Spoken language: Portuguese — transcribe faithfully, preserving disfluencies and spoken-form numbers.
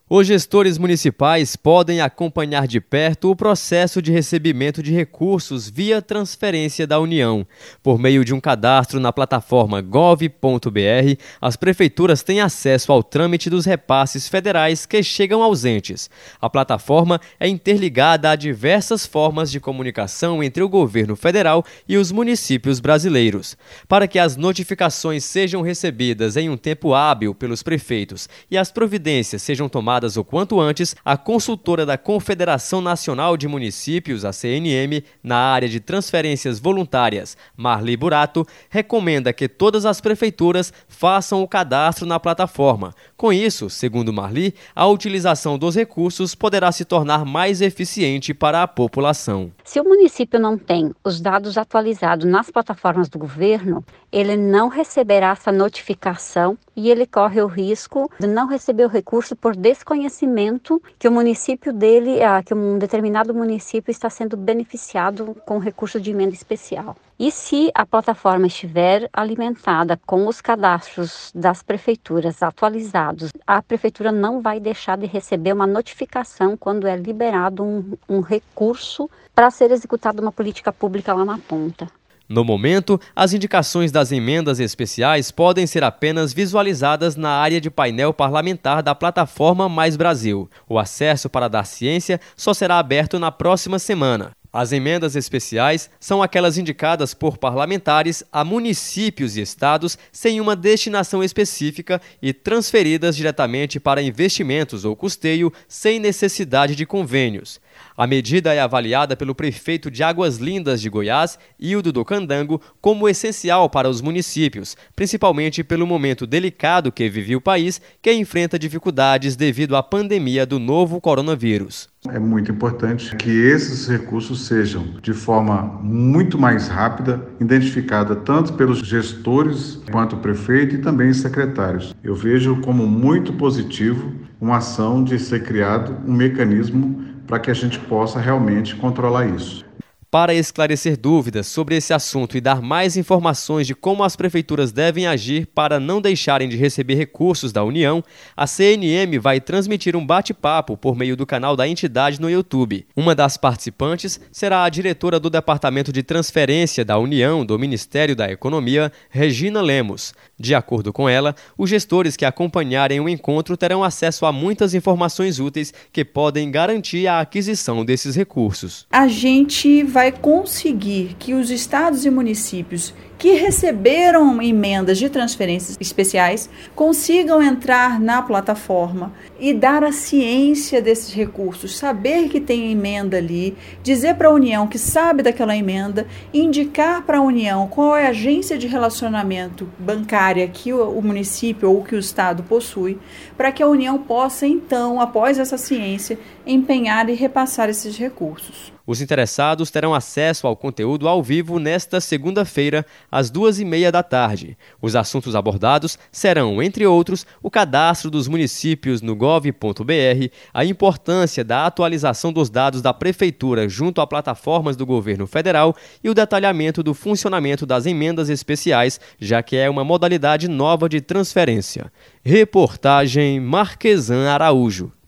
Os gestores municipais podem acompanhar de perto o processo de recebimento de recursos via transferência da União. Por meio de um cadastro na plataforma gov ponto br, as prefeituras têm acesso ao trâmite dos repasses federais que chegam ausentes. A plataforma é interligada a diversas formas de comunicação entre o governo federal e os municípios brasileiros. Para que as notificações sejam recebidas em um tempo hábil pelos prefeitos e as providências sejam tomadas o quanto antes, a consultora da Confederação Nacional de Municípios, a C N M, na área de transferências voluntárias, Marli Burato, recomenda que todas as prefeituras façam o cadastro na plataforma. Com isso, segundo Marli, a utilização dos recursos poderá se tornar mais eficiente para a população. Se o município não tem os dados atualizados nas plataformas do governo, ele não receberá essa notificação e ele corre o risco de não receber o recurso por desconhecimento que o município dele, que um determinado município está sendo beneficiado com o recurso de emenda especial. E se a plataforma estiver alimentada com os cadastros das prefeituras atualizados, a prefeitura não vai deixar de receber uma notificação quando é liberado um, um recurso para ser executada uma política pública lá na ponta. No momento, as indicações das emendas especiais podem ser apenas visualizadas na área de painel parlamentar da plataforma Mais Brasil. O acesso para dar ciência só será aberto na próxima semana. As emendas especiais são aquelas indicadas por parlamentares a municípios e estados sem uma destinação específica e transferidas diretamente para investimentos ou custeio sem necessidade de convênios. A medida é avaliada pelo prefeito de Águas Lindas de Goiás, Hildo do Candango, como essencial para os municípios, principalmente pelo momento delicado que vive o país, que enfrenta dificuldades devido à pandemia do novo coronavírus. É muito importante que esses recursos sejam, de forma muito mais rápida, identificada tanto pelos gestores quanto o prefeito e também os secretários. Eu vejo como muito positivo uma ação de ser criado um mecanismo para que a gente possa realmente controlar isso. Para esclarecer dúvidas sobre esse assunto e dar mais informações de como as prefeituras devem agir para não deixarem de receber recursos da União, a C N M vai transmitir um bate-papo por meio do canal da entidade no YouTube. Uma das participantes será a diretora do Departamento de Transferência da União do Ministério da Economia, Regina Lemos. De acordo com ela, os gestores que acompanharem o encontro terão acesso a muitas informações úteis que podem garantir a aquisição desses recursos. A gente vai vai conseguir que os estados e municípios que receberam emendas de transferências especiais consigam entrar na plataforma e dar a ciência desses recursos, saber que tem emenda ali, dizer para a União que sabe daquela emenda, indicar para a União qual é a agência de relacionamento bancária que o município ou que o estado possui, para que a União possa então, após essa ciência, empenhar e repassar esses recursos. Os interessados terão acesso ao conteúdo ao vivo nesta segunda-feira, às duas e meia da tarde. Os assuntos abordados serão, entre outros, o cadastro dos municípios no gov ponto br, a importância da atualização dos dados da Prefeitura junto a plataformas do governo federal e o detalhamento do funcionamento das emendas especiais, já que é uma modalidade nova de transferência. Reportagem Marquesan Araújo.